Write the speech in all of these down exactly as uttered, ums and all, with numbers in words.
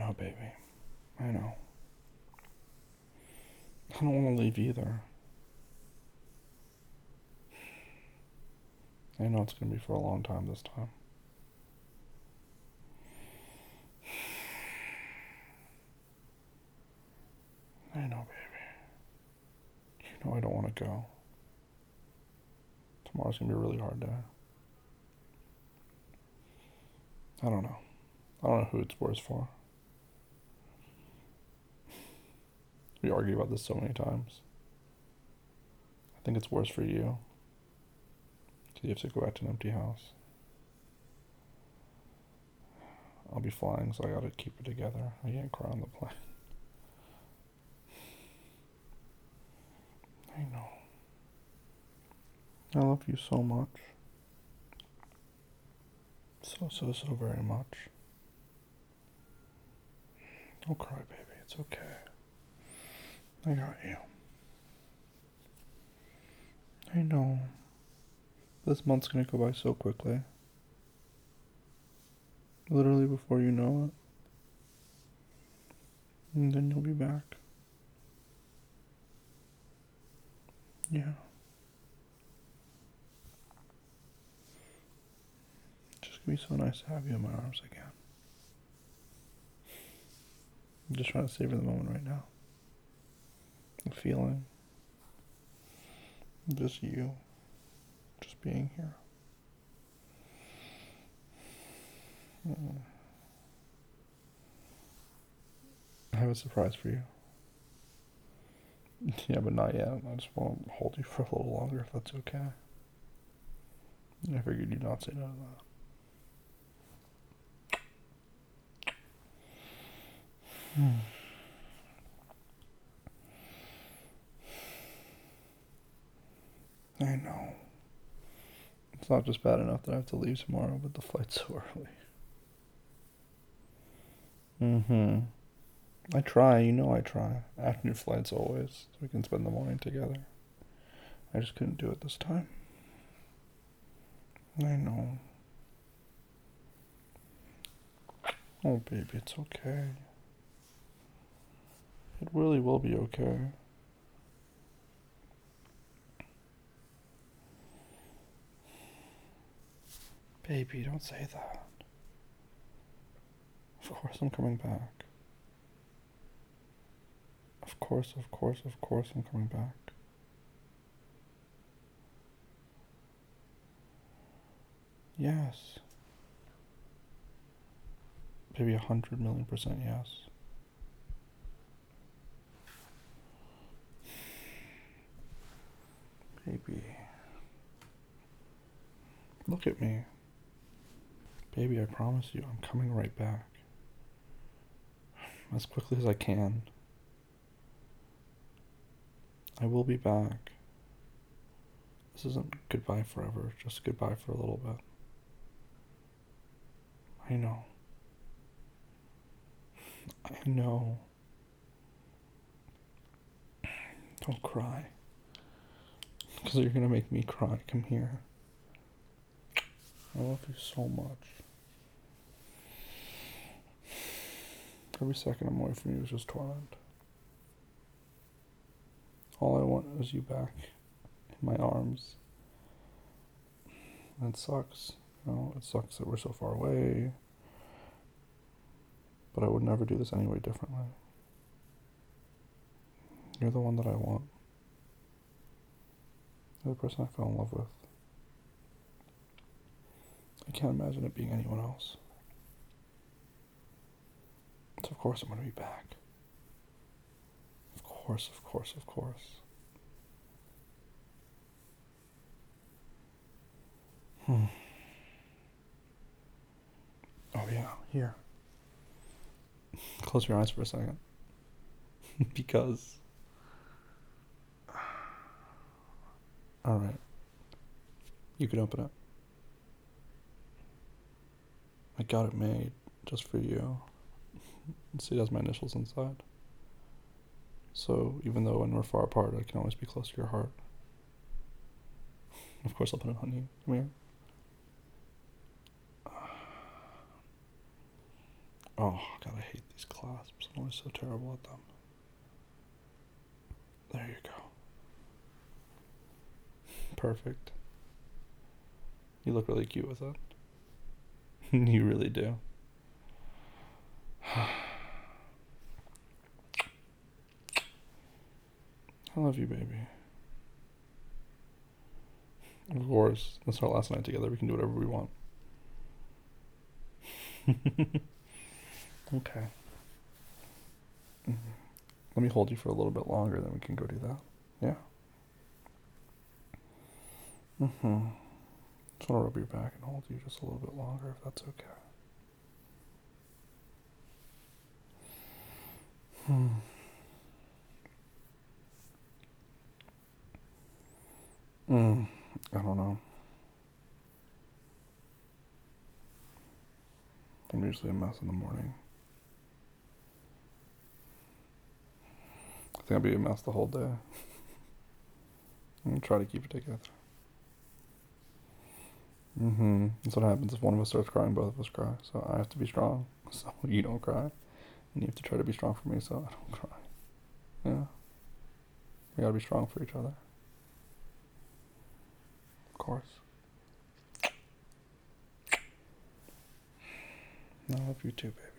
know, baby. I know. I don't want to leave either. I know it's going to be for a long time this time. I know, baby. You know I don't want to go. Tomorrow's going to be a really hard day. I don't know. I don't know who it's worse for. We argue about this so many times. I think it's worse for you. Because you have to go back to an empty house. I'll be flying, so I gotta keep it together. I can't cry on the plane. I know. I love you so much. So, so, so very much. Don't cry, baby. It's okay. I got you. I know. This month's gonna go by so quickly. Literally before you know it. And then you'll be back. Yeah. It's just gonna be so nice to have you in my arms again. I'm just trying to savor the moment right now. The feeling. Just you. Just being here. Mm. I have a surprise for you. Yeah, but not yet. I just want to hold you for a little longer if that's okay. I figured you'd not say no to that. Hmm. I know. It's not just bad enough that I have to leave tomorrow, but the flight's so early. Mm-hmm. I try, you know I try. Afternoon flights always, so we can spend the morning together. I just couldn't do it this time. I know. Oh, baby, it's okay. It really will be okay. Baby, don't say that. Of course I'm coming back. Of course, of course, of course I'm coming back. Yes. Maybe a hundred million percent yes. Baby. Look at me. Baby, I promise you, I'm coming right back. As quickly as I can. I will be back. This isn't goodbye forever, just goodbye for a little bit. I know. I know. Don't cry. Because you're gonna make me cry. Come here. I love you so much. Every second I'm away from you is just torment. All I want is you back in my arms. And it sucks. You know, it sucks that we're so far away. But I would never do this anyway differently. You're the one that I want. You're the person I fell in love with. I can't imagine it being anyone else. So of course I'm going to be back. Of course, of course, of course. Hmm. Oh yeah, here. Close your eyes for a second. Because... Alright. You can open it. I got it made just for you. See, it has my initials inside. So even though when we're far apart, I can always be close to your heart. Of course, I'll put it on you. Come here. Oh, God, I hate these clasps. I'm always so terrible at them. There you go. Perfect. You look really cute with it. You really do. I love you, baby. Of course. It's our last night together. We can do whatever we want. Okay. Mm-hmm. Let me hold you for a little bit longer, then we can go do that. Yeah? Mm-hmm. Just want to rub your back and hold you just a little bit longer, if that's okay. Hmm. Mm. I don't know. I'm usually a mess in the morning. I think I'll be a mess the whole day. I'm gonna try to keep it together. Mm-hmm. That's what happens if one of us starts crying, both of us cry. So I have to be strong, so you don't cry. And you have to try to be strong for me, so I don't cry. Yeah. We gotta be strong for each other. Of course. I love you too, baby.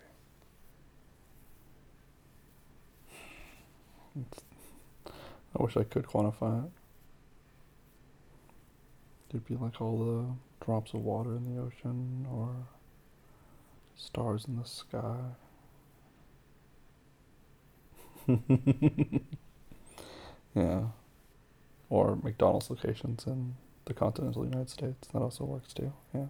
It's, I wish I could quantify it. It'd be like all the drops of water in the ocean or stars in the sky. Yeah. Or McDonald's locations in the continental United States. That also works too. Yeah.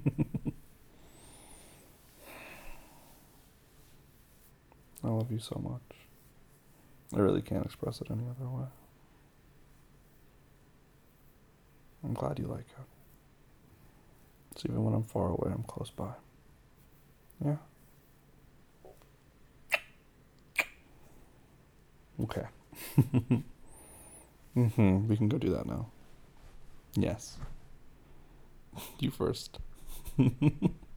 I love you so much. I really can't express it any other way. I'm glad you like it. So even when I'm far away, I'm close by. Yeah. Okay. Mm-hmm. We can go do that now. Yes. You first.